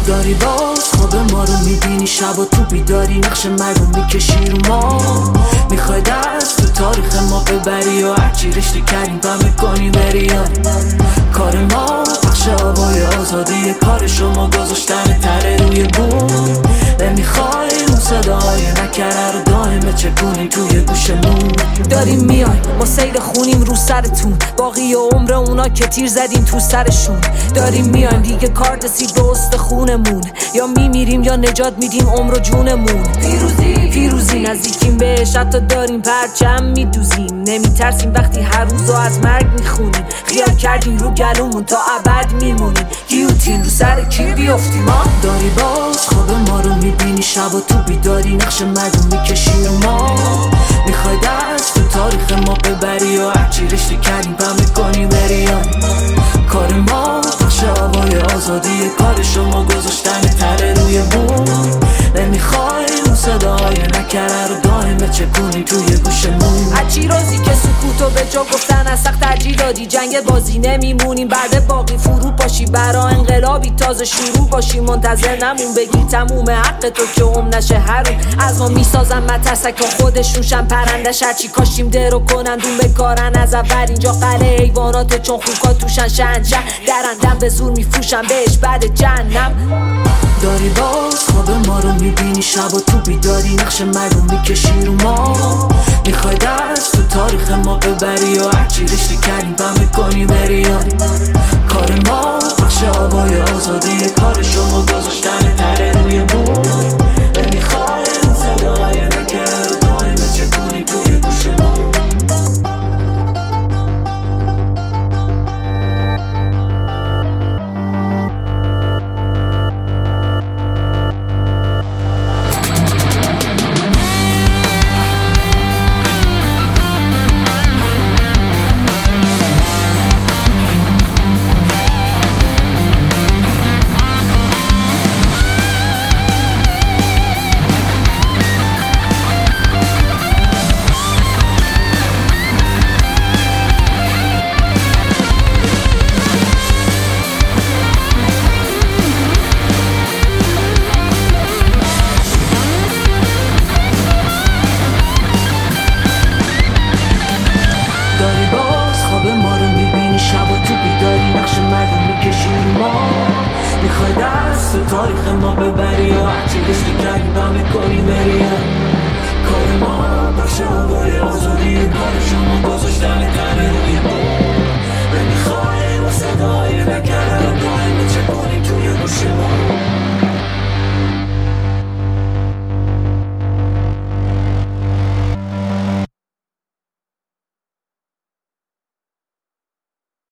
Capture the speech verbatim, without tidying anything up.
داری باز خواب ما رو میبینی شب و تو بیداری نقش مردم میکشی رو ما. میخوای دست تو تاریخ ما ببری و هرچی رشته کردیم با میکنی بری. کار ما بخش آبای آزادی، کار شما گذاشتن تره روی بوم. نمیخوای اون صدای نکره رو دائمه چکونی توی گوشمون. داریم میای ما سیل خونیم رو سرتون، باقی عمر اونا که تیر زدین تو سرشون. داریم میایم دیگه کارت رسید به استخونمون، یا میمیریم یا نجات میدیم عمر و جونمون. پیروزی پیروزی نزدیکیم بهش، حتی داریم پرچم میدوزیم. نمیترسیم وقتی هر روزو از مرگ میخونیم، خیال کردیم رو گلومون تا ابد میمونیم. گیوتین رو سر کی بیافتیم ما. داری باز خواب ما رو میبینی شب و تو بیداری نقش مردم میکشی رو ما. میخوای دست تو تاریخ ما ببری و هرچی رشته کردیم با میکنی بری. کار ما بخش آبای آزادی، کار شما گذاشتن تره روی بوم. نمیخوای اون صدای نکره رو دائمه چکونی توی گوشمون. هرچی روزی که سکوتو به جا گفتن از سخت ترجیح دادی، جنگ بازی نمیمونیم بعد باقی فرو باشی. برا انقلابی تازه شروع باشی، منتظر نمون بگیر تموم حق تو که ام نشه هرون. از ما میسازن مترسک ها خودشون شن پرندش، هرچی کاشیم درو کنندون بکارن از اول. اینجا قلعه حیوانات چون خوکا توشن شنجن، درندم به زور میفروشن بهش بعد جهنم. داری باز خواب ما رو میبینی شب و تو بیداری نقش مردم میکشی رو ما. میخوای دست تو تاریخ ما ببری و هرچی رشته کردیم با میکنی بری. کار ما بخش آبای آزادی، کار شما گذاشتن تره روی بوم. نمیخوای اون صدای نکره رو دائمه چکونی توی گوشمون. داری باز خواب ما رو میبینی شب و تو بیداری نقش مردم میکشی رو ما. میخوای دست تو تاریخ ما ببری و هرچی رشته کردی با میکنی بری.